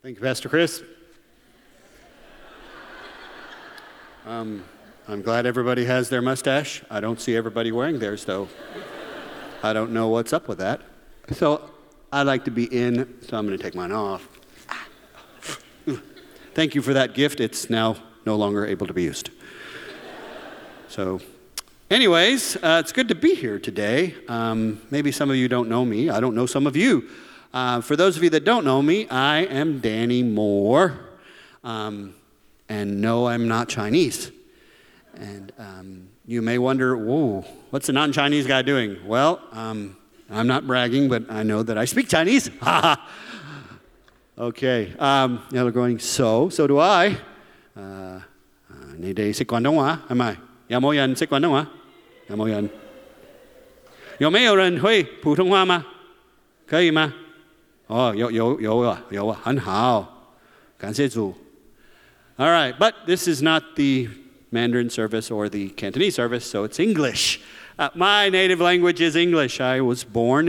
Thank you, Pastor Chris. I'm glad everybody has their mustache. I don't see everybody wearing theirs, though. I don't know what's up with that. So I like to be in, so I'm going to take mine off. Thank you for that gift. It's now no longer able to be used. So anyways, it's good to be here today. Maybe some of you don't know me. I don't know some of you. For those of you that don't know me, I am Danny Moore. And no, I'm not Chinese. And you may wonder, whoa, what's a non-Chinese guy doing? Well, I'm not bragging, but I know that I speak Chinese. Okay. Now they're going, so do I. 你哋識廣東話係咪？有冇人識廣東話？有冇人？有沒有人會普通話嗎？可以嗎？哦，有啊，很好，感謝主。All right, but this is not the Mandarin service or the Cantonese service, so it's English. My native language is English. I wasn't born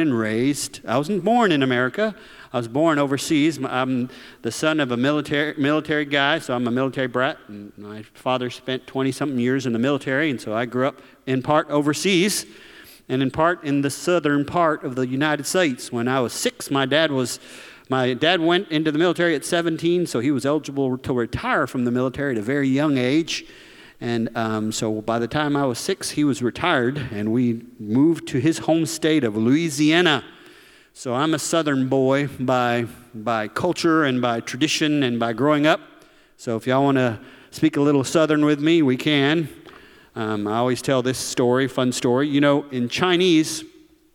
in America. I was born overseas. I'm the son of a military guy, so I'm a military brat. And my father spent 20-something years in the military, and so I grew up in part overseas and in part in the southern part of the United States. When I was 6, my dad went into the military at 17, so he was eligible to retire from the military at a very young age. And so by the time I was 6, he was retired, and we moved to his home state of Louisiana. So I'm a Southern boy by culture and by tradition and by growing up. So if y'all want to speak a little Southern with me, we can. I always tell this story, fun story. You know, in Chinese,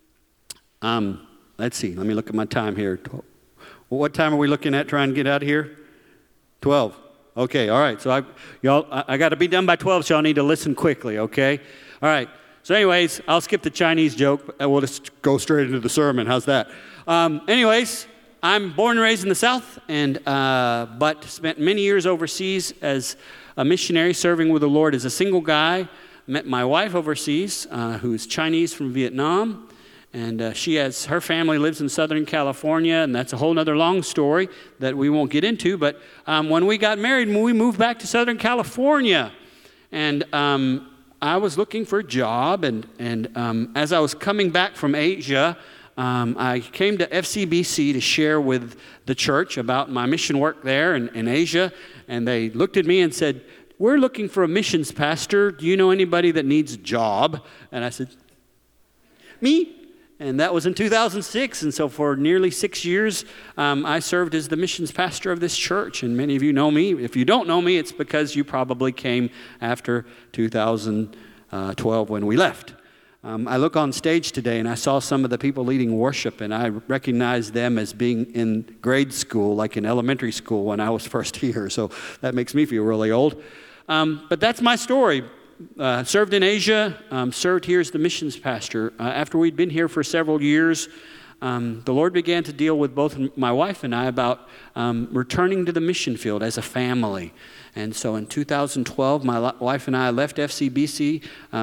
let's see, let me look at my time here. What time are we looking at trying to get out of here? 12. Okay, all right. So I got to be done by 12, so y'all need to listen quickly, okay? All right. So anyways, I'll skip the Chinese joke. We'll just go straight into the sermon. How's that? Anyways, I'm born and raised in the South, but spent many years overseas as a missionary serving with the Lord as a single guy. Met my wife overseas, who's Chinese from Vietnam. And her family lives in Southern California, and that's a whole other long story that we won't get into. But when we got married, we moved back to Southern California. And I was looking for a job, and as I was coming back from Asia, I came to FCBC to share with the church about my mission work there in Asia. And they looked at me and said, "We're looking for a missions pastor. Do you know anybody that needs a job?" And I said, "Me." And that was in 2006, and so for nearly 6 years, I served as the missions pastor of this church. And many of you know me. If you don't know me, it's because you probably came after 2012 when we left. I look on stage today, and I saw some of the people leading worship, and I recognized them as being in grade school, like in elementary school when I was first here. So that makes me feel really old. But that's my story. Served in Asia, served here as the missions pastor. After we'd been here for several years, the Lord began to deal with both my wife and I about returning to the mission field as a family. And so in 2012, my wife and I left FCBC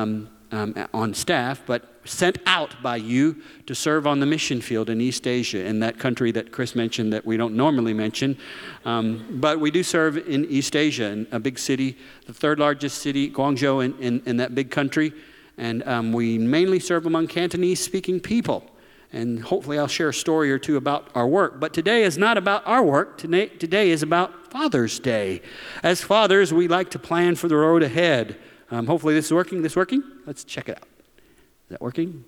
on staff, but sent out by you to serve on the mission field in East Asia, in that country that Chris mentioned that we don't normally mention. But we do serve in East Asia, in a big city, the third largest city, Guangzhou, in that big country. And we mainly serve among Cantonese-speaking people. And hopefully I'll share a story or two about our work. But today is not about our work. Today is about Father's Day. As fathers, we like to plan for the road ahead. Hopefully this is working. This working? Let's check it out. Is that working?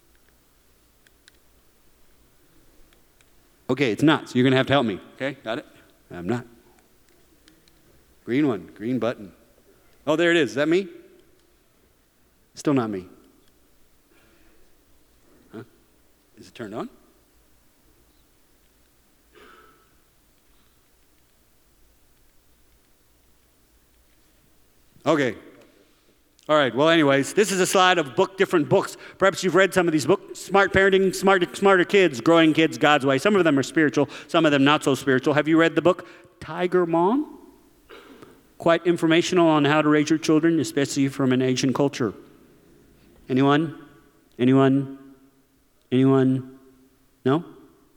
Okay, it's not, so you're going to have to help me. Okay, got it? I'm not. Green one, green button. Oh, there it is. Is that me? Still not me. Huh? Is it turned on? Okay. All right, well, anyways, this is a slide of different books. Perhaps you've read some of these books. Smart Parenting, Smarter Kids, Growing Kids God's Way. Some of them are spiritual, some of them not so spiritual. Have you read the book Tiger Mom? Quite informational on how to raise your children, especially from an Asian culture. Anyone? No?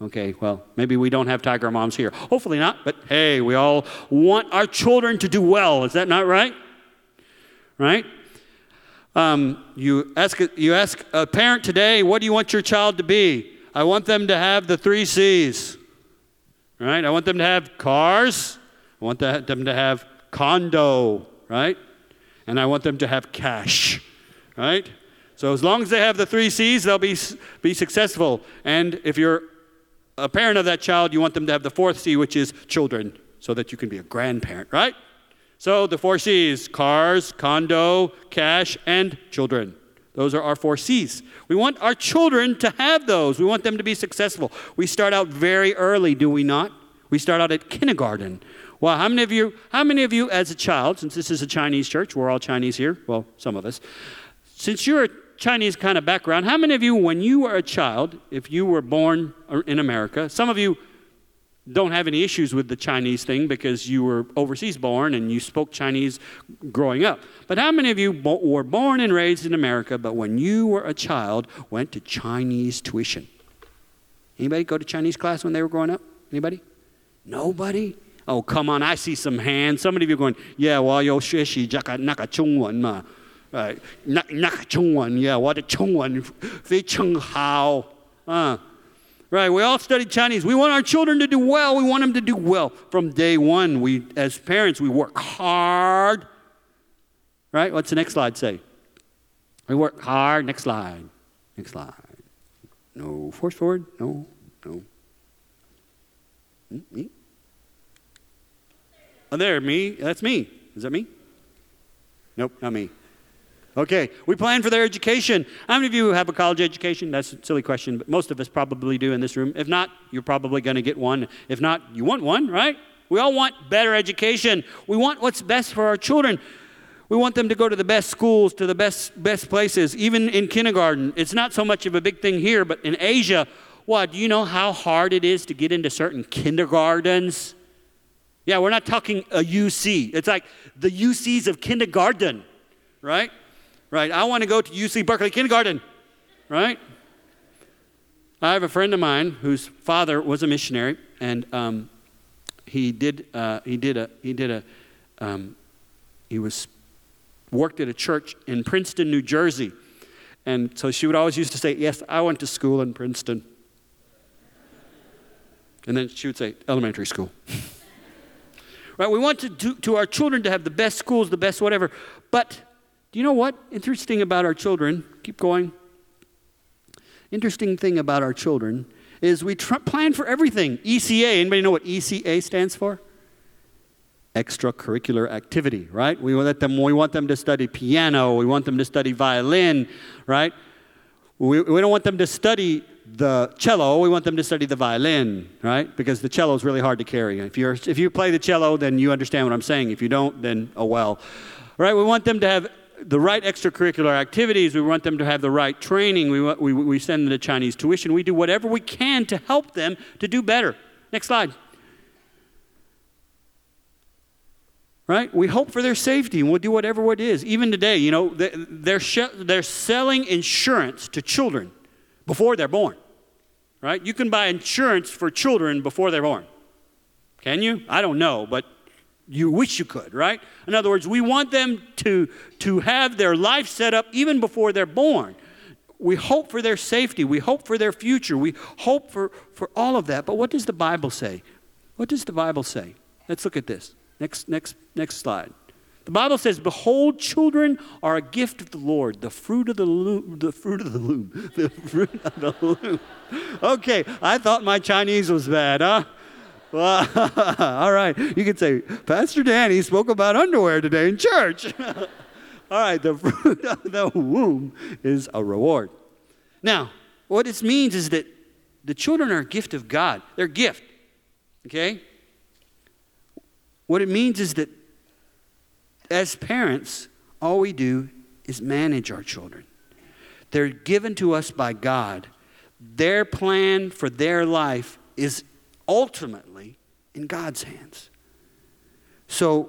Okay, well, maybe we don't have tiger moms here. Hopefully not, but hey, we all want our children to do well. Is that not right? Right? You ask a parent today, what do you want your child to be? I want them to have the 3 C's. Right? I want them to have cars. I want them to have condo. Right? And I want them to have cash. Right? So as long as they have the 3 C's, they'll be successful. And if you're a parent of that child, you want them to have the 4th C, which is children, so that you can be a grandparent, right? So the 4 C's, cars, condo, cash, and children. Those are our 4 C's. We want our children to have those. We want them to be successful. We start out very early, do we not? We start out at kindergarten. Well, how many of you as a child, since this is a Chinese church, we're all Chinese here, well, some of us, since you're a Chinese kind of background, how many of you, when you were a child, if you were born in America, some of you don't have any issues with the Chinese thing because you were overseas born and you spoke Chinese growing up. But how many of you were born and raised in America, but when you were a child, went to Chinese tuition? Anybody go to Chinese class when they were growing up? Anybody? Nobody? Oh, come on, I see some hands. Somebody of you going, yeah, 我有学习这个那个中文嘛。Right. 那个中文, yeah, 我的中文非常好. Right, we all studied Chinese. We want our children to do well. We want them to do well. From day one, we, as parents, we work hard. Right, what's the next slide say? We work hard. Next slide. Next slide. No, force forward. No. Me? Oh, there, me. That's me. Is that me? Nope, not me. Okay, we plan for their education. How many of you have a college education? That's a silly question, but most of us probably do in this room. If not, you're probably going to get one. If not, you want one, right? We all want better education. We want what's best for our children. We want them to go to the best schools, to the best places, even in kindergarten. It's not so much of a big thing here, but in Asia, do you know how hard it is to get into certain kindergartens? Yeah, we're not talking a UC. It's like the UCs of kindergarten, right? Right, I want to go to UC Berkeley Kindergarten, right? I have a friend of mine whose father was a missionary, and he worked at a church in Princeton, New Jersey, and so she would always used to say, "Yes, I went to school in Princeton," and then she would say, "Elementary school." Right, we want to our children to have the best schools, the best whatever, but do you know what? Interesting about our children, keep going. Interesting thing about our children is we plan for everything. ECA, anybody know what ECA stands for? Extracurricular activity, right? We want them to study piano. We want them to study violin, right? We don't want them to study the cello. We want them to study the violin, right? Because the cello is really hard to carry. If you play the cello, then you understand what I'm saying. If you don't, then oh well. Right? We want them to have the right extracurricular activities. We want them to have the right training. We send them to Chinese tuition. We do whatever we can to help them to do better. Next slide. Right? We hope for their safety, and we'll do whatever it is. Even today, you know, they're selling insurance to children before they're born. Right? You can buy insurance for children before they're born. Can you? I don't know, but you wish you could, right? In other words, we want them to have their life set up even before they're born. We hope for their safety. We hope for their future. We hope for all of that. But what does the Bible say? What does the Bible say? Let's look at this. Next slide. The Bible says, "Behold, children are a gift of the Lord, the fruit of the loom." Okay, I thought my Chinese was bad, huh? Well, all right. You could say, "Pastor Danny spoke about underwear today in church." All right, the fruit of the womb is a reward. Now, what this means is that the children are a gift of God. They're a gift, okay? What it means is that as parents, all we do is manage our children. They're given to us by God. Their plan for their life is ultimately in God's hands. So,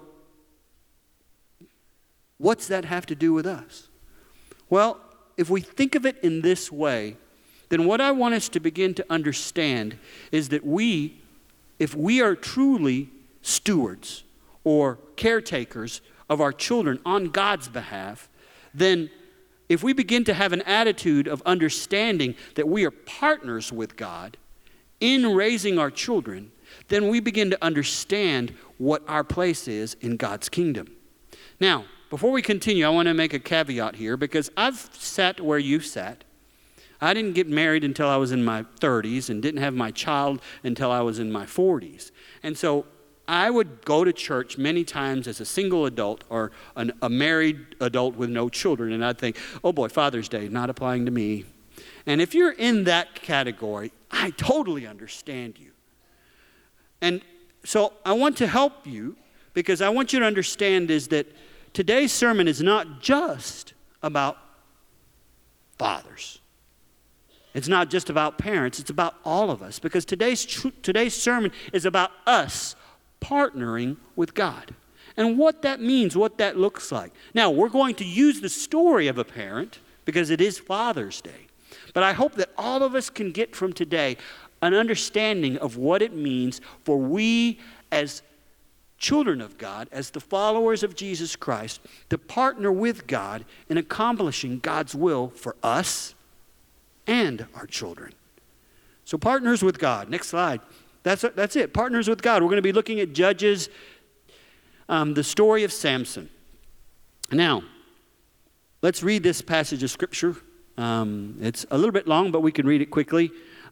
what's that have to do with us? Well, if we think of it in this way, then what I want us to begin to understand is that if we are truly stewards or caretakers of our children on God's behalf, then if we begin to have an attitude of understanding that we are partners with God in raising our children, then we begin to understand what our place is in God's kingdom. Now, before we continue, I want to make a caveat here, because I've sat where you've sat. I didn't get married until I was in my 30s and didn't have my child until I was in my 40s. And so I would go to church many times as a single adult or a married adult with no children, and I'd think, oh boy, Father's Day, not applying to me. And if you're in that category, I totally understand you. And so I want to help you, because I want you to understand is that today's sermon is not just about fathers. It's not just about parents. It's about all of us, because today's sermon is about us partnering with God and what that means, what that looks like. Now, we're going to use the story of a parent because it is Father's Day. But I hope that all of us can get from today an understanding of what it means for we as children of God, as the followers of Jesus Christ, to partner with God in accomplishing God's will for us and our children. So partners with God. Next slide. That's it. Partners with God. We're going to be looking at Judges, the story of Samson. Now, let's read this passage of Scripture. It's a little bit long, but we can read it quickly.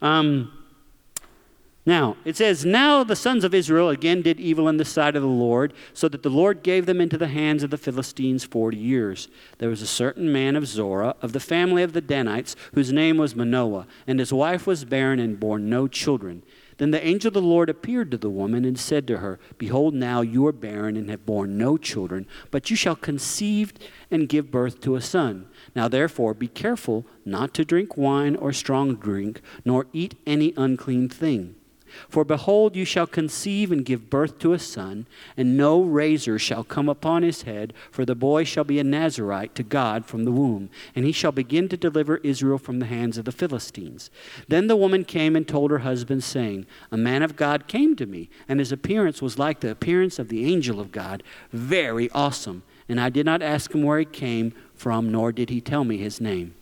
Now, it says, now the sons of Israel again did evil in the sight of the Lord, so that the Lord gave them into the hands of the Philistines 40 years. There was a certain man of Zorah, of the family of the Danites, whose name was Manoah, and his wife was barren and bore no children. Then the angel of the Lord appeared to the woman and said to her, behold, now you are barren and have borne no children, but you shall conceive and give birth to a son. Now therefore be careful not to drink wine or strong drink, nor eat any unclean thing. For behold, you shall conceive and give birth to a son, and no razor shall come upon his head, for the boy shall be a Nazarite to God from the womb, and he shall begin to deliver Israel from the hands of the Philistines. Then the woman came and told her husband, saying, a man of God came to me, and his appearance was like the appearance of the angel of God, very awesome. And I did not ask him where he came from, nor did he tell me his name.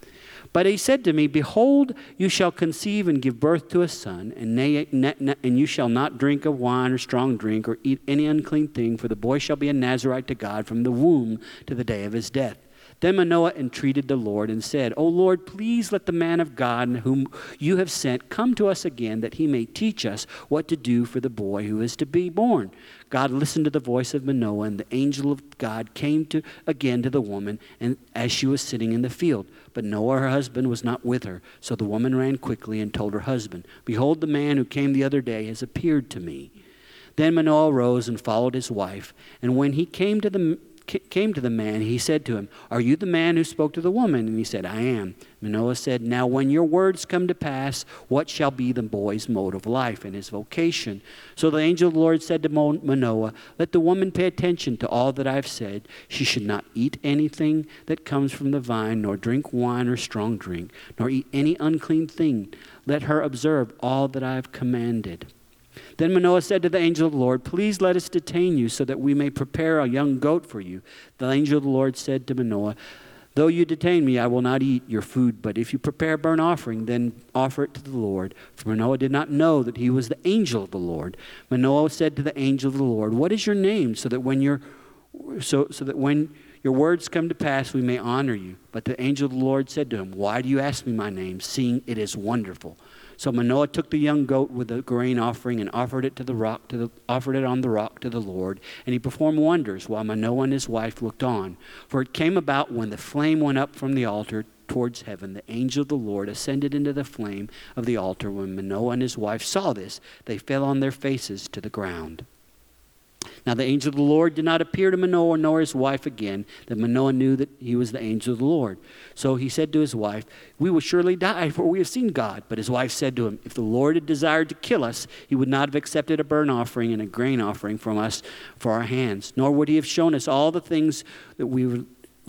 But he said to me, behold, you shall conceive and give birth to a son, and you shall not drink of wine or strong drink or eat any unclean thing, for the boy shall be a Nazarite to God from the womb to the day of his death. Then Manoah entreated the Lord and said, O Lord, please let the man of God whom you have sent come to us again, that he may teach us what to do for the boy who is to be born. God listened to the voice of Manoah, and the angel of God came again to the woman, and as she was sitting in the field. But Noah, her husband, was not with her. So the woman ran quickly and told her husband, behold, the man who came the other day has appeared to me. Then Manoah rose and followed his wife, and when he came to the man, he said to him, are you the man who spoke to the woman? And he said, I am. Manoah said, now when your words come to pass, what shall be the boy's mode of life and his vocation? So the angel of the Lord said to Manoah, let the woman pay attention to all that I have said. She should not eat anything that comes from the vine, nor drink wine or strong drink, nor eat any unclean thing. Let her observe all that I have commanded. Then Manoah said to the angel of the Lord, please let us detain you so that we may prepare a young goat for you. The angel of the Lord said to Manoah, though you detain me, I will not eat your food, but if you prepare a burnt offering, then offer it to the Lord. For Manoah did not know that he was the angel of the Lord. Manoah said to the angel of the Lord, what is your name, so that when your words come to pass, we may honor you? But the angel of the Lord said to him, why do you ask me my name, seeing it is wonderful? So Manoah took the young goat with the grain offering and offered it on the rock to the Lord. And he performed wonders while Manoah and his wife looked on. For it came about when the flame went up from the altar towards heaven, the angel of the Lord ascended into the flame of the altar. When Manoah and his wife saw this, they fell on their faces to the ground. Now the angel of the Lord did not appear to Manoah nor his wife again, that Manoah knew that he was the angel of the Lord. So he said to his wife, we will surely die, for we have seen God. But his wife said to him, if the Lord had desired to kill us, he would not have accepted a burnt offering and a grain offering from us for our hands, nor would he have shown us all the things that we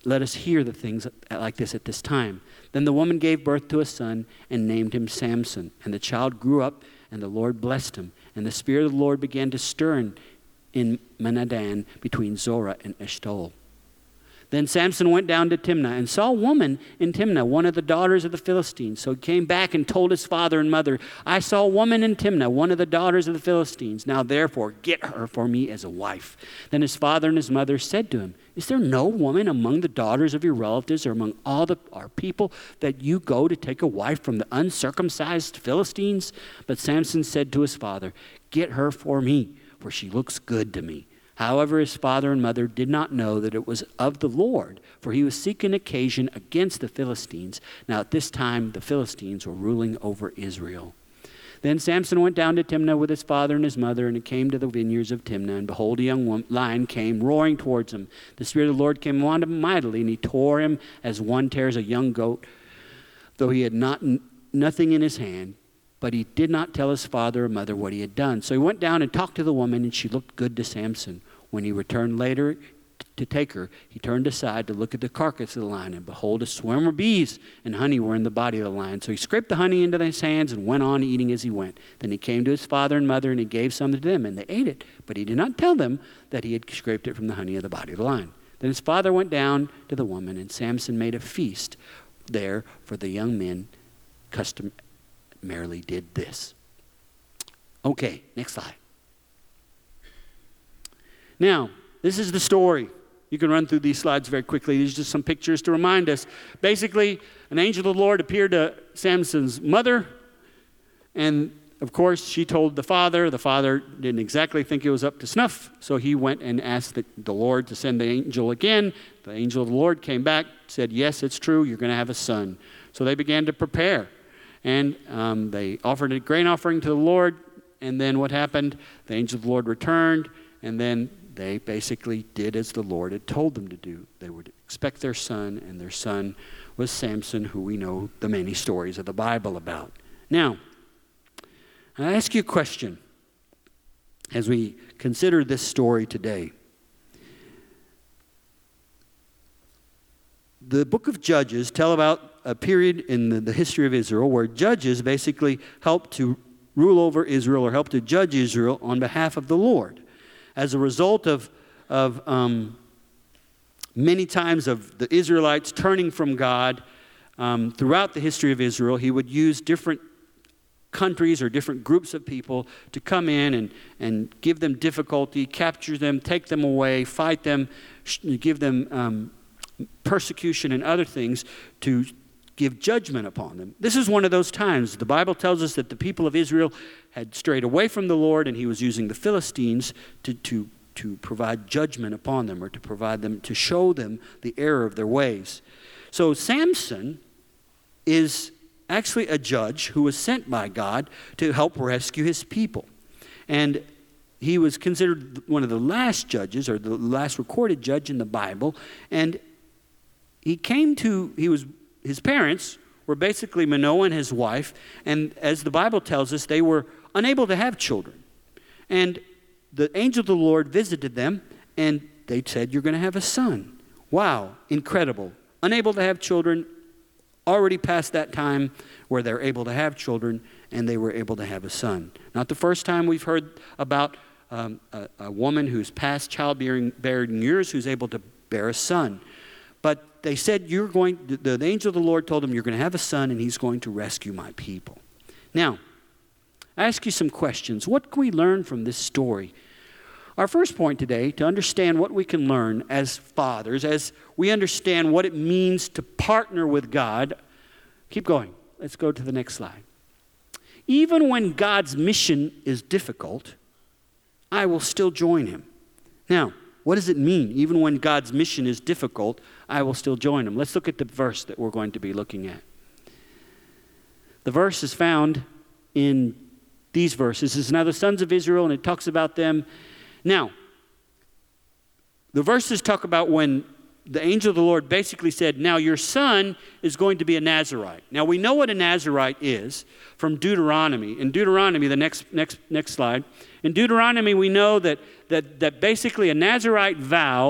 let us hear the things like this at this time. Then the woman gave birth to a son and named him Samson. And the child grew up, and the Lord blessed him. And the Spirit of the Lord began to stir in Manadan between Zorah and Eshtaol. Then Samson went down to Timnah and saw a woman in Timnah, one of the daughters of the Philistines. So he came back and told his father and mother, I saw a woman in Timnah, one of the daughters of the Philistines. Now therefore get her for me as a wife. Then his father and his mother said to him, is there no woman among the daughters of your relatives or among all our people that you go to take a wife from the uncircumcised Philistines? But Samson said to his father, get her for me, for she looks good to me. However, his father and mother did not know that it was of the Lord, for he was seeking occasion against the Philistines. Now at this time, the Philistines were ruling over Israel. Then Samson went down to Timnah with his father and his mother, and he came to the vineyards of Timnah. And behold, a young lion came roaring towards him. The Spirit of the Lord came on him mightily, and he tore him as one tears a young goat, though he had nothing in his hand. But he did not tell his father or mother what he had done. So he went down and talked to the woman, and she looked good to Samson. When he returned later to take her, he turned aside to look at the carcass of the lion, and behold, a swarm of bees and honey were in the body of the lion. So he scraped the honey into his hands and went on eating as he went. Then he came to his father and mother, and he gave some to them, and they ate it. But he did not tell them that he had scraped it from the honey of the body of the lion. Then his father went down to the woman, and Samson made a feast there for the young men customarily did this. Okay, next slide. Now, this is the story. You can run through these slides very quickly. These are just some pictures to remind us. Basically, an angel of the Lord appeared to Samson's mother, and of course, she told the father. The father didn't exactly think it was up to snuff, so he went and asked the Lord to send the angel again. The angel of the Lord came back, said, yes, it's true, you're going to have a son. So they began to prepare, and they offered a grain offering to the Lord, and then what happened? The angel of the Lord returned, and then they basically did as the Lord had told them to do. They would expect their son, and their son was Samson, who we know the many stories of the Bible about. Now, I ask you a question as we consider this story today. The book of Judges tell about a period in the history of Israel where judges basically helped to rule over Israel or helped to judge Israel on behalf of the Lord. As a result of many times of the Israelites turning from God throughout the history of Israel, he would use different countries or different groups of people to come in and give them difficulty, capture them, take them away, fight them, give them persecution and other things to give judgment upon them. This is one of those times. The Bible tells us that the people of Israel had strayed away from the Lord, and he was using the Philistines to provide judgment upon them, or to provide them, to show them the error of their ways. So Samson is actually a judge who was sent by God to help rescue his people. And he was considered one of the last judges, or the last recorded judge in the Bible. And his parents were basically Manoah and his wife. And as the Bible tells us, they were unable to have children. And the angel of the Lord visited them, and they said, you're going to have a son. Wow, incredible. Unable to have children, already past that time where they're able to have children, and they were able to have a son. Not the first time we've heard about a woman who's past childbearing years who's able to bear a son. But they said, the angel of the Lord told them, you're going to have a son, and he's going to rescue my people. Now, I ask you some questions. What can we learn from this story? Our first point today, to understand what we can learn as fathers, as we understand what it means to partner with God. Keep going. Let's go to the next slide. Even when God's mission is difficult, I will still join him. Now, what does it mean? Even when God's mission is difficult, I will still join him. Let's look at the verse that we're going to be looking at. The verse is found in these verses. It's now the sons of Israel, and it talks about them. Now, the verses talk about when the angel of the Lord basically said, now your son is going to be a Nazirite. Now, we know what a Nazirite is from Deuteronomy. In Deuteronomy, the next slide. In Deuteronomy, we know that basically a Nazirite vow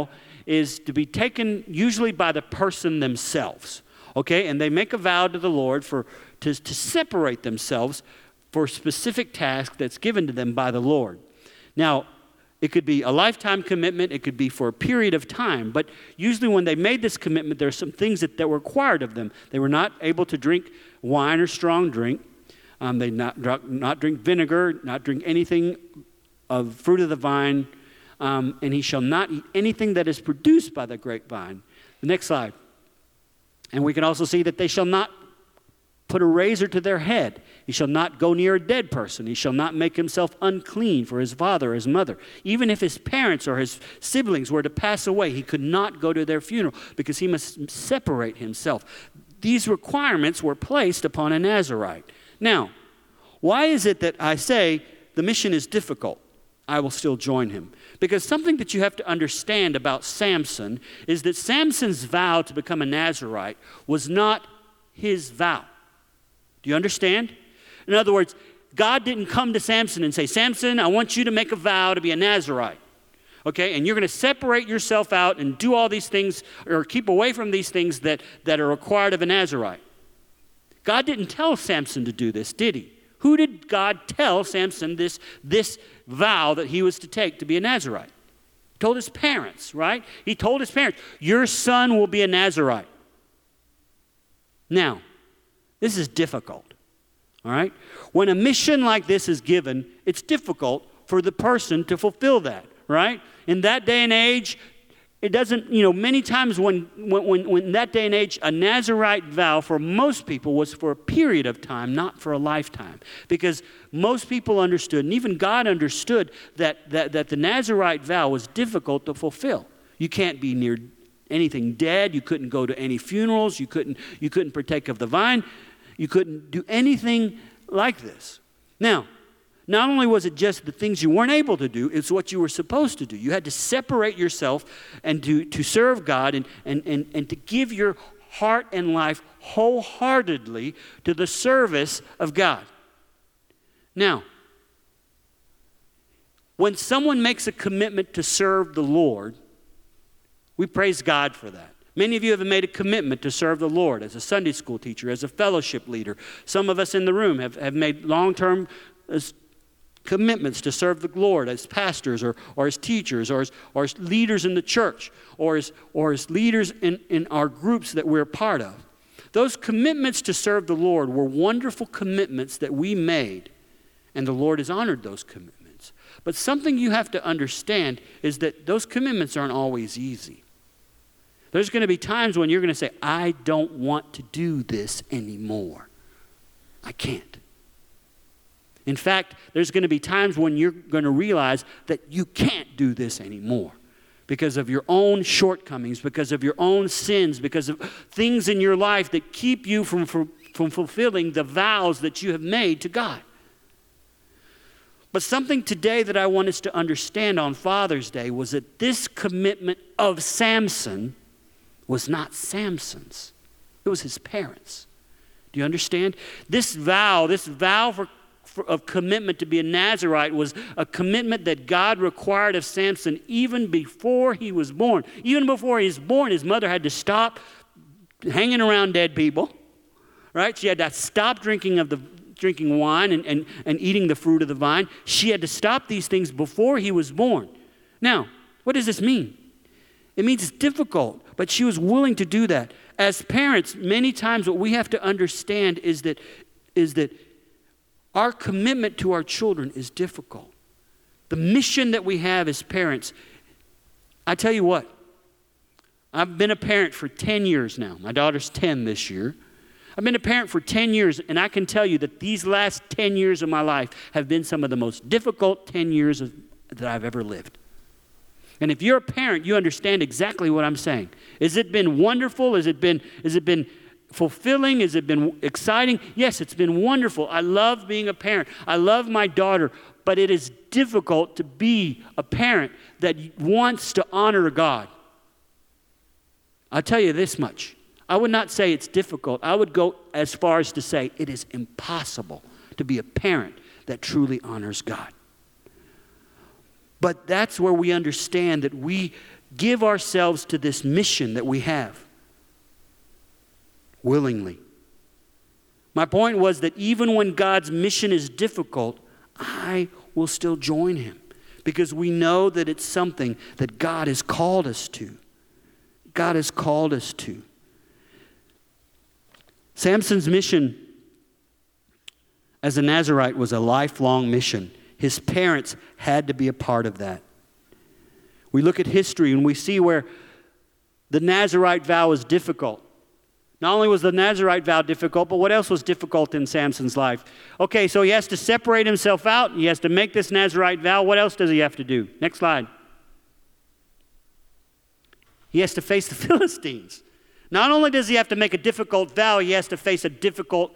is to be taken usually by the person themselves. Okay, and they make a vow to the Lord to separate themselves for a specific task that's given to them by the Lord. Now, it could be a lifetime commitment. It could be for a period of time. But usually when they made this commitment, there are some things that were required of them. They were not able to drink wine or strong drink. They not drink vinegar, not drink anything of fruit of the vine. And he shall not eat anything that is produced by the grapevine. The next slide. And we can also see that they shall not put a razor to their head. He shall not go near a dead person. He shall not make himself unclean for his father or his mother. Even if his parents or his siblings were to pass away, he could not go to their funeral because he must separate himself. These requirements were placed upon a Nazirite. Now, why is it that I say the mission is difficult? I will still join him. Because something that you have to understand about Samson is that Samson's vow to become a Nazirite was not his vow. Do you understand? In other words, God didn't come to Samson and say, Samson, I want you to make a vow to be a Nazirite. Okay, and you're going to separate yourself out and do all these things or keep away from these things that are required of a Nazirite. God didn't tell Samson to do this, did he? Who did God tell Samson this vow that he was to take to be a Nazirite? He told his parents, right? He told his parents, your son will be a Nazirite. Now, this is difficult, all right? When a mission like this is given, it's difficult for the person to fulfill that, right? In that day and age, it doesn't, many times when that day and age, a Nazirite vow for most people was for a period of time, not for a lifetime. Because most people understood, and even God understood, that the Nazirite vow was difficult to fulfill. You can't be near anything dead. You couldn't go to any funerals. You couldn't partake of the vine. You couldn't do anything like this. Now, not only was it just the things you weren't able to do, it's what you were supposed to do. You had to separate yourself and to serve God and to give your heart and life wholeheartedly to the service of God. Now, when someone makes a commitment to serve the Lord, we praise God for that. Many of you have made a commitment to serve the Lord as a Sunday school teacher, as a fellowship leader. Some of us in the room have made long-term commitments to serve the Lord as pastors or as teachers or as leaders in the church or as leaders in our groups that we're a part of. Those commitments to serve the Lord were wonderful commitments that we made, and the Lord has honored those commitments. But something you have to understand is that those commitments aren't always easy. There's going to be times when you're going to say, I don't want to do this anymore. I can't. In fact, there's going to be times when you're going to realize that you can't do this anymore because of your own shortcomings, because of your own sins, because of things in your life that keep you from fulfilling the vows that you have made to God. But something today that I want us to understand on Father's Day was that this commitment of Samson was not Samson's. It was his parents. Do you understand? This vow of commitment to be a Nazirite was a commitment that God required of Samson even before he was born. Even before he was born, his mother had to stop hanging around dead people, right? She had to stop drinking wine and eating the fruit of the vine. She had to stop these things before he was born. Now, what does this mean? It means it's difficult, but she was willing to do that. As parents, many times what we have to understand is that our commitment to our children is difficult. The mission that we have as parents, I tell you what, I've been a parent for 10 years now. My daughter's 10 this year. I've been a parent for 10 years, and I can tell you that these last 10 years of my life have been some of the most difficult 10 years that I've ever lived. And if you're a parent, you understand exactly what I'm saying. Has it been wonderful? Has it been fulfilling? Has it been exciting? Yes, it's been wonderful. I love being a parent. I love my daughter, but it is difficult to be a parent that wants to honor God. I'll tell you this much. I would not say it's difficult. I would go as far as to say it is impossible to be a parent that truly honors God. But that's where we understand that we give ourselves to this mission that we have willingly. My point was that even when God's mission is difficult, I will still join him because we know that it's something that God has called us to. God has called us to. Samson's mission as a Nazirite was a lifelong mission. His parents had to be a part of that. We look at history and we see where the Nazirite vow was difficult. Not only was the Nazirite vow difficult, but what else was difficult in Samson's life? Okay, so he has to separate himself out. He has to make this Nazirite vow. What else does he have to do? Next slide. He has to face the Philistines. Not only does he have to make a difficult vow, he has to face a difficult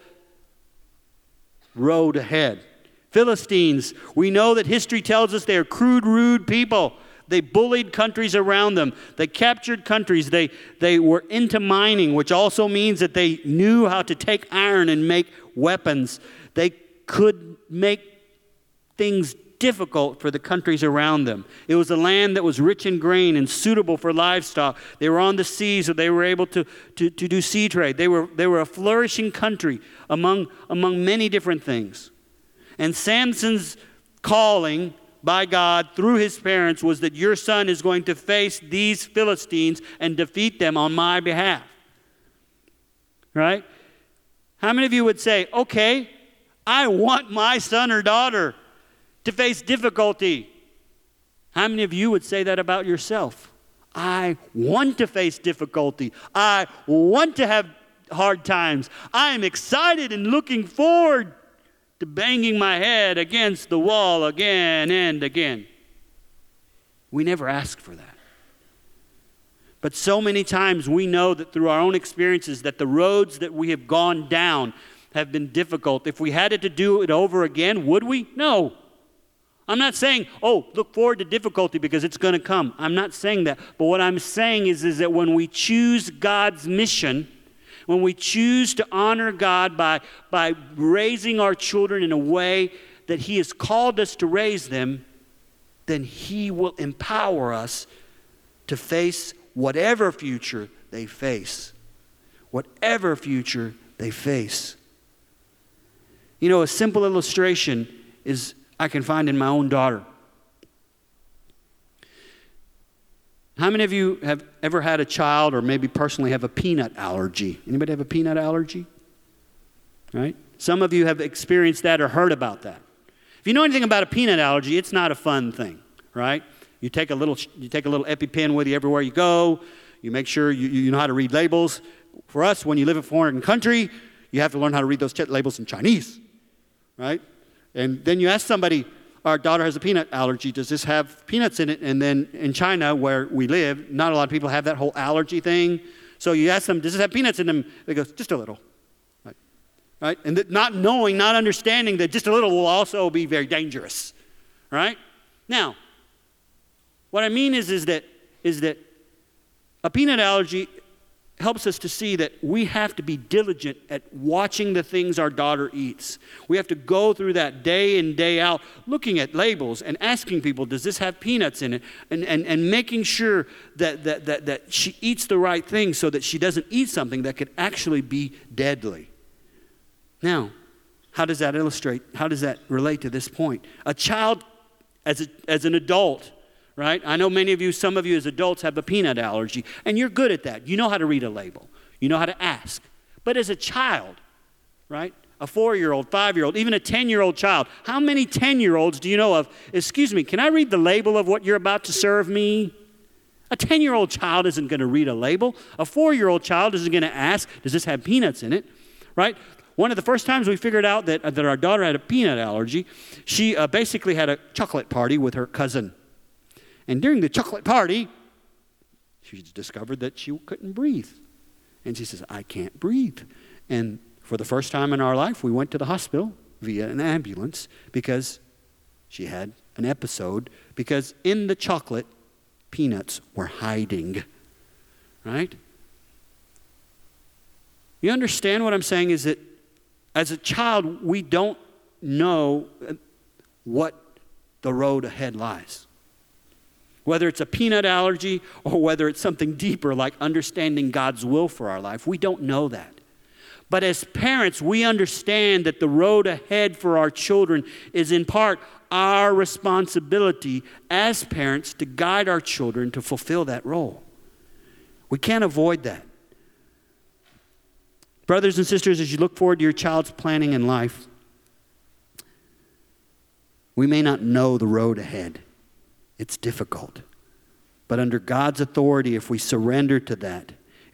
road ahead. Philistines, we know that history tells us they are crude, rude people. They bullied countries around them. They captured countries. They were into mining, which also means that they knew how to take iron and make weapons. They could make things difficult for the countries around them. It was a land that was rich in grain and suitable for livestock. They were on the sea, so they were able to do sea trade. They were a flourishing country among many different things. And Samson's calling by God through his parents was that your son is going to face these Philistines and defeat them on my behalf. Right? How many of you would say, okay, I want my son or daughter to face difficulty? How many of you would say that about yourself? I want to face difficulty. I want to have hard times. I am excited and looking forward to banging my head against the wall again and again. We never ask for that. But so many times we know that through our own experiences that the roads that we have gone down have been difficult. If we had to do it over again, would we? No. I'm not saying, oh, look forward to difficulty because it's going to come. I'm not saying that. But what I'm saying is that when we choose God's mission, when we choose to honor God by raising our children in a way that he has called us to raise them, then he will empower us to face whatever future they face. Whatever future they face. You know, a simple illustration is I can find in my own daughter. How many of you have ever had a child or maybe personally have a peanut allergy? Anybody have a peanut allergy? Right? Some of you have experienced that or heard about that. If you know anything about a peanut allergy, it's not a fun thing, right? You take a little EpiPen with you everywhere you go. You make sure you know how to read labels. For us, when you live in a foreign country, you have to learn how to read those labels in Chinese, right? And then you ask somebody, our daughter has a peanut allergy. Does this have peanuts in it? And then in China, where we live, not a lot of people have that whole allergy thing. So you ask them, does this have peanuts in them? They go, just a little. Right? And not knowing, not understanding that just a little will also be very dangerous. Right? Now, what I mean is that a peanut allergy helps us to see that we have to be diligent at watching the things our daughter eats. We have to go through that day in, day out, looking at labels and asking people, does this have peanuts in it? And making sure that she eats the right thing so that she doesn't eat something that could actually be deadly. Now, how does that illustrate? How does that relate to this point? A child, as an adult, right? I know many of you, some of you as adults have a peanut allergy, and you're good at that. You know how to read a label. You know how to ask. But as a child, right? A 4-year-old, 5-year-old, even a 10-year-old child. How many 10-year-olds do you know of? Excuse me, can I read the label of what you're about to serve me? A 10-year-old child isn't going to read a label. A 4-year-old child isn't going to ask, does this have peanuts in it? Right? One of the first times we figured out that our daughter had a peanut allergy, she basically had a chocolate party with her cousin. And during the chocolate party, she discovered that she couldn't breathe. And she says, I can't breathe. And for the first time in our life, we went to the hospital via an ambulance because she had an episode. Because in the chocolate, peanuts were hiding. Right? You understand what I'm saying is that as a child, we don't know what the road ahead lies. Whether it's a peanut allergy or whether it's something deeper like understanding God's will for our life, we don't know that. But as parents, we understand that the road ahead for our children is in part our responsibility as parents to guide our children to fulfill that role. We can't avoid that. Brothers and sisters, as you look forward to your child's planning in life, we may not know the road ahead. It's difficult. But under God's authority, if we surrender to that,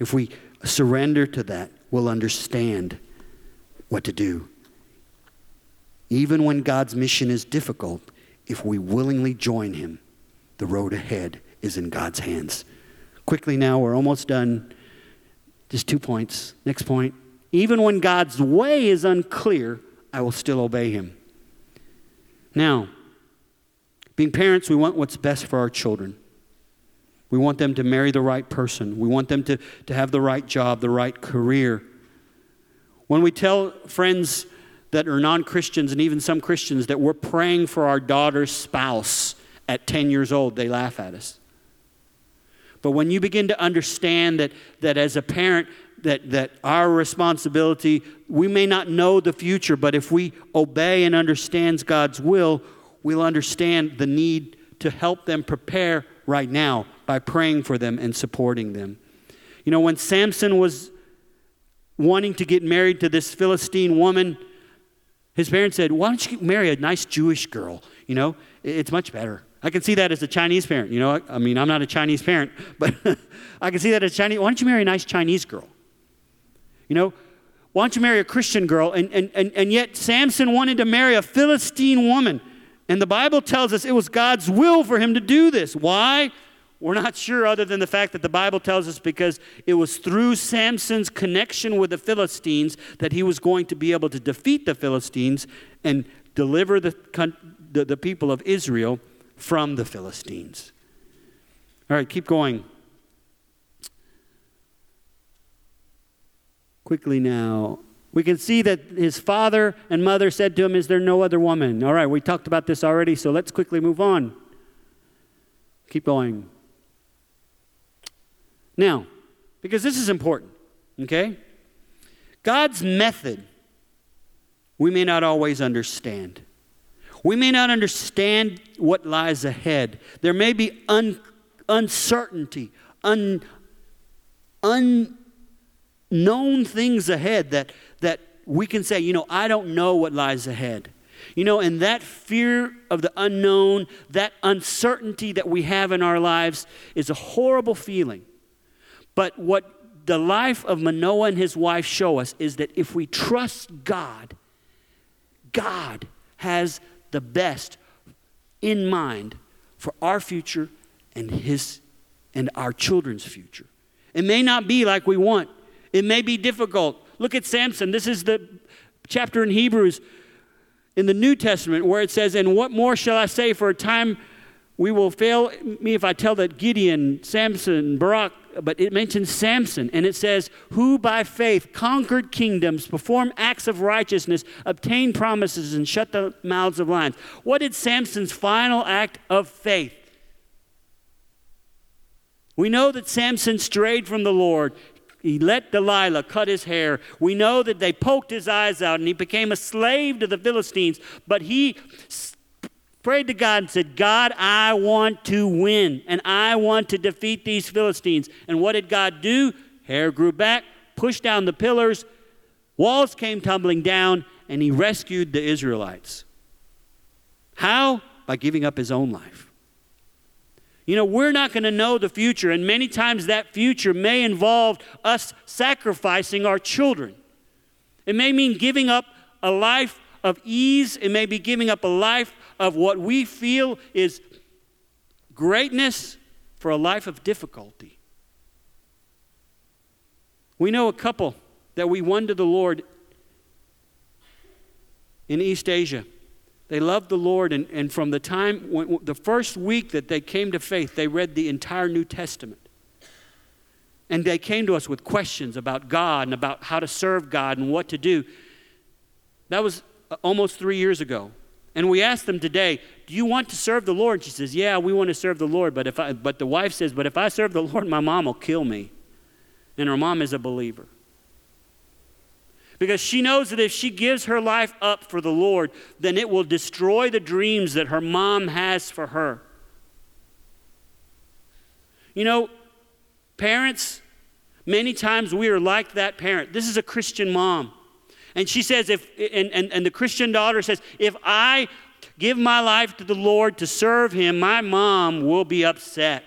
we'll understand what to do. Even when God's mission is difficult, if we willingly join him, the road ahead is in God's hands. Quickly now, we're almost done. Just 2 points. Next point. Even when God's way is unclear, I will still obey him. Now, being parents, we want what's best for our children. We want them to marry the right person. We want them to have the right job, the right career. When we tell friends that are non-Christians and even some Christians that we're praying for our daughter's spouse at 10 years old, they laugh at us. But when you begin to understand that as a parent, that our responsibility, we may not know the future, but if we obey and understand God's will, we'll understand the need to help them prepare right now by praying for them and supporting them. You know, when Samson was wanting to get married to this Philistine woman, his parents said, why don't you marry a nice Jewish girl? You know, it's much better. I can see that as a Chinese parent. You know, I mean, I'm not a Chinese parent, but I can see that as a Chinese. Why don't you marry a nice Chinese girl? You know, why don't you marry a Christian girl? And yet Samson wanted to marry a Philistine woman. And the Bible tells us it was God's will for him to do this. Why? We're not sure, other than the fact that the Bible tells us because it was through Samson's connection with the Philistines that he was going to be able to defeat the Philistines and deliver the people of Israel from the Philistines. All right, keep going. Quickly now. We can see that his father and mother said to him, is there no other woman? All right, we talked about this already, so let's quickly move on. Keep going. Now, because this is important, okay? God's method, we may not always understand. We may not understand what lies ahead. There may be uncertainty, unknown things ahead that we can say, you know, I don't know what lies ahead. You know, and that fear of the unknown, that uncertainty that we have in our lives is a horrible feeling. But what the life of Manoah and his wife show us is that if we trust God, God has the best in mind for our future and our children's future. It may not be like we want. It may be difficult. Look at Samson. This is the chapter in Hebrews in the New Testament where it says, and what more shall I say, for a time we will fail me if I tell that Gideon, Samson, Barak, but it mentions Samson, and it says, who by faith conquered kingdoms, performed acts of righteousness, obtained promises, and shut the mouths of lions. What did Samson's final act of faith? We know that Samson strayed from the Lord. He let Delilah cut his hair. We know that they poked his eyes out and he became a slave to the Philistines. But he prayed to God and said, God, I want to win and I want to defeat these Philistines. And what did God do? Hair grew back, pushed down the pillars, walls came tumbling down, and he rescued the Israelites. How? By giving up his own life. You know, we're not going to know the future, and many times that future may involve us sacrificing our children. It may mean giving up a life of ease. It may be giving up a life of what we feel is greatness for a life of difficulty. We know a couple that we won to the Lord in East Asia. They loved the Lord, and from the time, the first week that they came to faith, they read the entire New Testament. And they came to us with questions about God and about how to serve God and what to do. That was almost 3 years ago. And we asked them today, do you want to serve the Lord? She says, yeah, we want to serve the Lord. But the wife says, but if I serve the Lord, my mom will kill me. And her mom is a believer. Because she knows that if she gives her life up for the Lord, then it will destroy the dreams that her mom has for her. You know, parents, many times we are like that parent. This is a Christian mom. And she says, and the Christian daughter says, if I give my life to the Lord to serve him, my mom will be upset.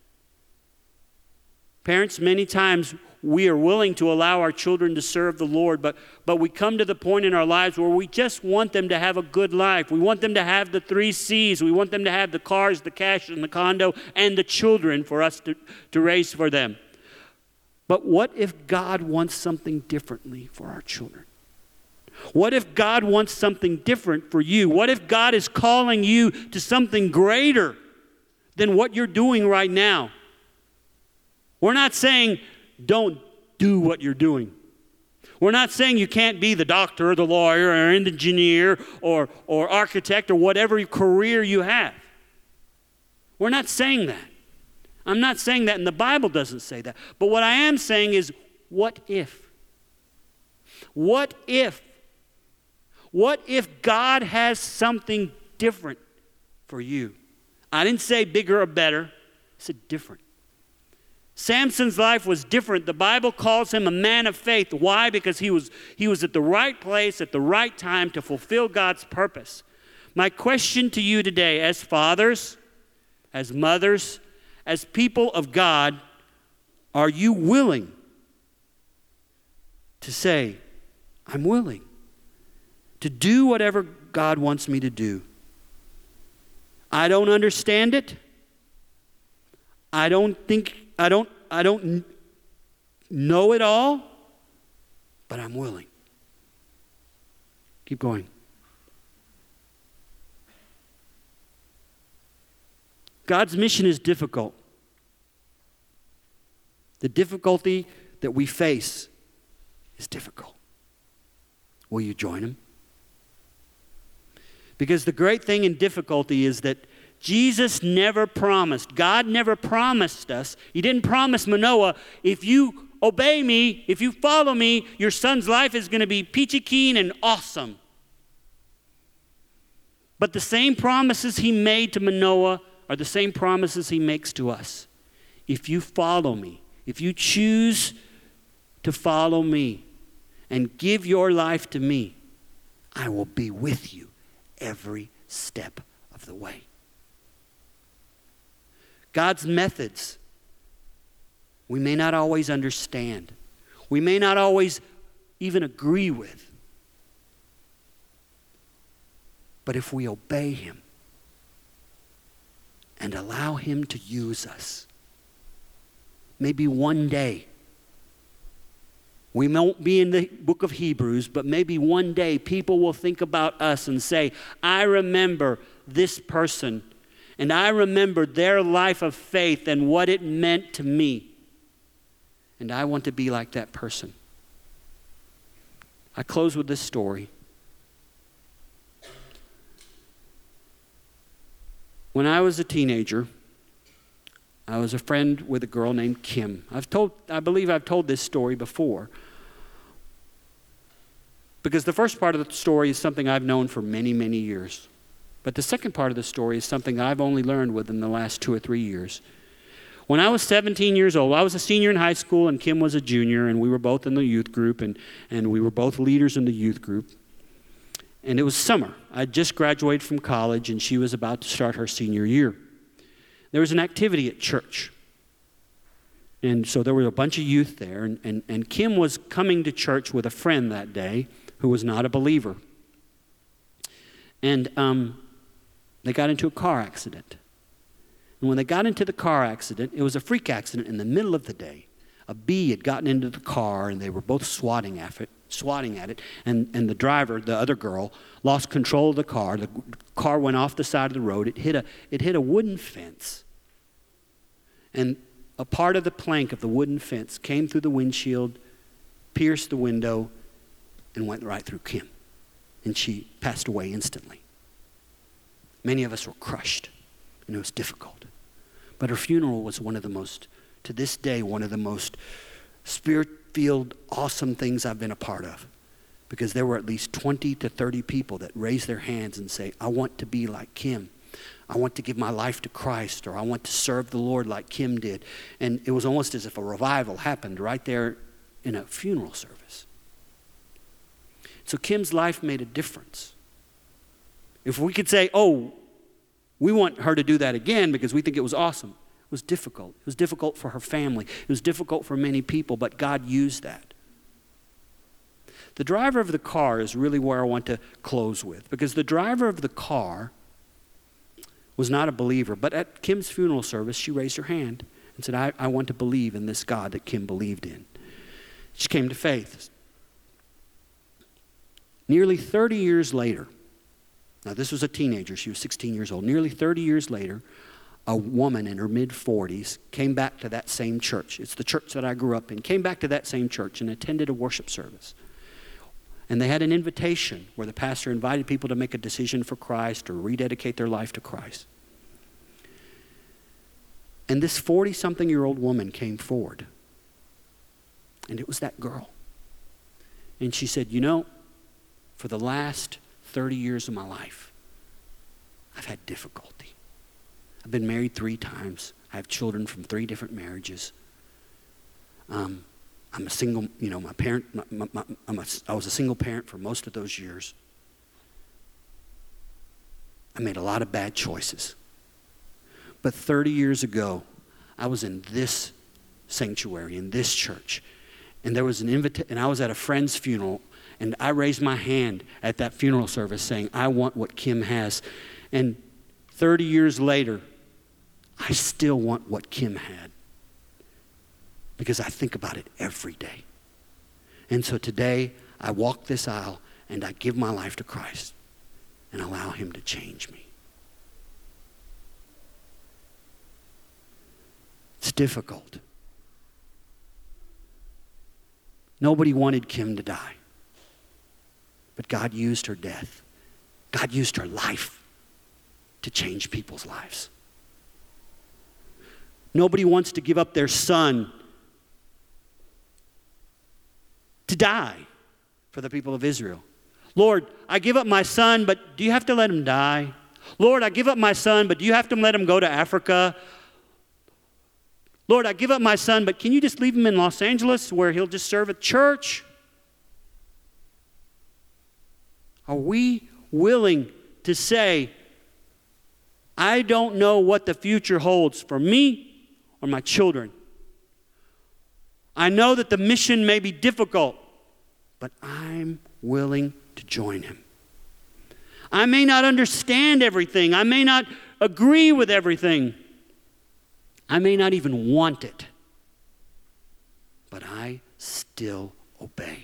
Parents, many times we are willing to allow our children to serve the Lord, but we come to the point in our lives where we just want them to have a good life. We want them to have the 3 C's. We want them to have the cars, the cash, and the condo, and the children for us to raise for them. But what if God wants something differently for our children? What if God wants something different for you? What if God is calling you to something greater than what you're doing right now? We're not saying don't do what you're doing. We're not saying you can't be the doctor or the lawyer or engineer or architect or whatever career you have. We're not saying that. I'm not saying that, and the Bible doesn't say that. But what I am saying is, what if? What if? What if God has something different for you? I didn't say bigger or better. I said different. Samson's life was different. The Bible calls him a man of faith. Why? Because he was at the right place at the right time to fulfill God's purpose. My question to you today, as fathers, as mothers, as people of God, are you willing to say, I'm willing to do whatever God wants me to do? I don't understand it. I don't know it all, but I'm willing. Keep going. God's mission is difficult. The difficulty that we face is difficult. Will you join him? Because the great thing in difficulty is that Jesus never promised, God never promised us, he didn't promise Manoah, if you obey me, if you follow me, your son's life is going to be peachy keen and awesome. But the same promises he made to Manoah are the same promises he makes to us. If you follow me, if you choose to follow me and give your life to me, I will be with you every step of the way. God's methods, we may not always understand. We may not always even agree with. But if we obey him and allow him to use us, maybe one day, we won't be in the book of Hebrews, but maybe one day people will think about us and say, I remember this person, and I remember their life of faith and what it meant to me. And I want to be like that person. I close with this story. When I was a teenager, I was a friend with a girl named Kim. I believe I've told this story before. Because the first part of the story is something I've known for many, many years. But the second part of the story is something I've only learned within the last 2 or 3 years. When I was 17 years old, I was a senior in high school and Kim was a junior, and we were both in the youth group, and we were both leaders in the youth group. And it was summer. I just graduated from college, and she was about to start her senior year. There was an activity at church. And so there were a bunch of youth there, and Kim was coming to church with a friend that day who was not a believer. And they got into a car accident. And when they got into the car accident, it was a freak accident in the middle of the day. A bee had gotten into the car, and they were both swatting at it. And the driver, the other girl, lost control of the car. The car went off the side of the road. It hit a wooden fence. And a part of the plank of the wooden fence came through the windshield, pierced the window, and went right through Kim. And she passed away instantly. Many of us were crushed, and it was difficult. But her funeral was one of the most, to this day, one of the most spirit-filled, awesome things I've been a part of. Because there were at least 20 to 30 people that raised their hands and say, I want to be like Kim. I want to give my life to Christ, or I want to serve the Lord like Kim did. And it was almost as if a revival happened right there in a funeral service. So Kim's life made a difference. If we could say, oh, we want her to do that again because we think it was awesome. It was difficult. It was difficult for her family. It was difficult for many people, but God used that. The driver of the car is really where I want to close with, because the driver of the car was not a believer, but at Kim's funeral service, she raised her hand and said, I want to believe in this God that Kim believed in. She came to faith. Nearly 30 years later, now this was a teenager, she was 16 years old. Nearly 30 years later, a woman in her mid-40s came back to that same church. It's the church that I grew up in. Came back to that same church and attended a worship service. And they had an invitation where the pastor invited people to make a decision for Christ or rededicate their life to Christ. And this 40-something-year-old woman came forward. And it was that girl. And she said, you know, for the last 30 years of my life, I've had difficulty. I've been married 3 times. I have children from 3 different marriages. I'm a single, my parent, I was a single parent for most of those years. I made a lot of bad choices. But 30 years ago, I was in this sanctuary, in this church, and there was an invitation, and I was at a friend's funeral, and I raised my hand at that funeral service saying, I want what Kim has. And 30 years later, I still want what Kim had, because I think about it every day. And so today, I walk this aisle and I give my life to Christ and allow him to change me. It's difficult. Nobody wanted Kim to die. But God used her death. God used her life to change people's lives. Nobody wants to give up their son to die for the people of Israel. Lord, I give up my son, but do you have to let him die? Lord, I give up my son, but do you have to let him go to Africa? Lord, I give up my son, but can you just leave him in Los Angeles where he'll just serve at church? Are we willing to say, I don't know what the future holds for me or my children. I know that the mission may be difficult, but I'm willing to join him. I may not understand everything. I may not agree with everything. I may not even want it. But I still obey.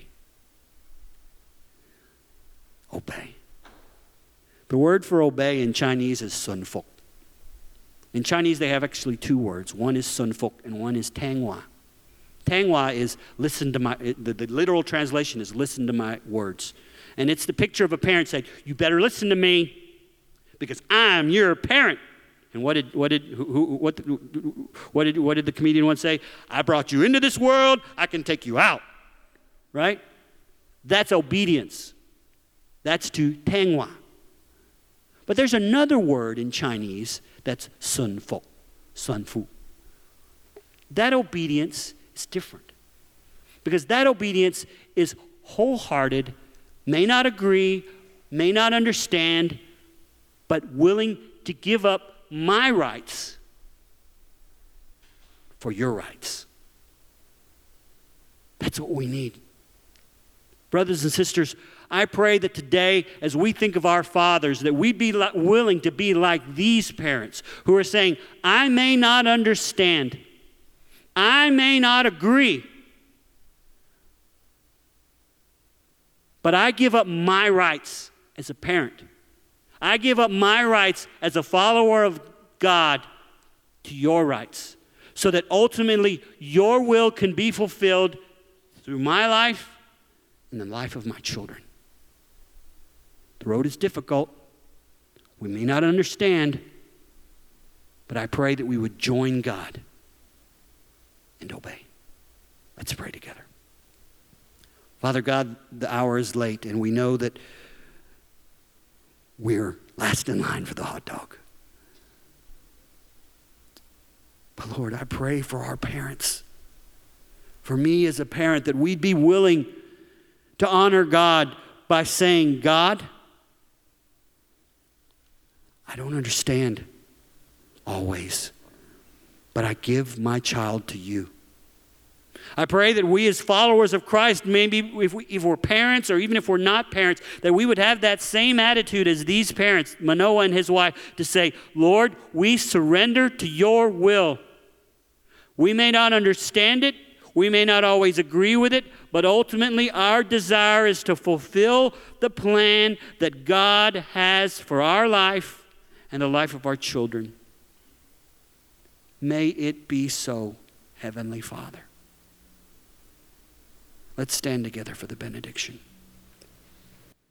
Obey. The word for obey in Chinese is sun fuk. In Chinese, they have actually 2 words. One is sun fuk and one is tanghua. Tanghua is listen to my, the literal translation is listen to my words. And it's the picture of a parent saying, you better listen to me because I'm your parent. And what did the comedian once say? I brought you into this world, I can take you out. Right? That's obedience. That's to tanghua. But there's another word in Chinese that's sun fu. Sun fu. That obedience is different. Because that obedience is wholehearted, may not agree, may not understand, but willing to give up my rights for your rights. That's what we need. Brothers and sisters, I pray that today, as we think of our fathers, that we'd be willing to be like these parents who are saying, I may not understand, I may not agree, but I give up my rights as a parent. I give up my rights as a follower of God to your rights, so that ultimately your will can be fulfilled through my life and the life of my children. The road is difficult. We may not understand, but I pray that we would join God and obey. Let's pray together. Father God, the hour is late, and we know that we're last in line for the hot dog. But Lord, I pray for our parents, for me as a parent, that we'd be willing to honor God by saying, God, I don't understand always, but I give my child to you. I pray that we as followers of Christ, maybe if we're parents or even if we're not parents, that we would have that same attitude as these parents, Manoah and his wife, to say, Lord, we surrender to your will. We may not understand it. We may not always agree with it, but ultimately our desire is to fulfill the plan that God has for our life and the life of our children. May it be so, Heavenly Father. Let's stand together for the benediction.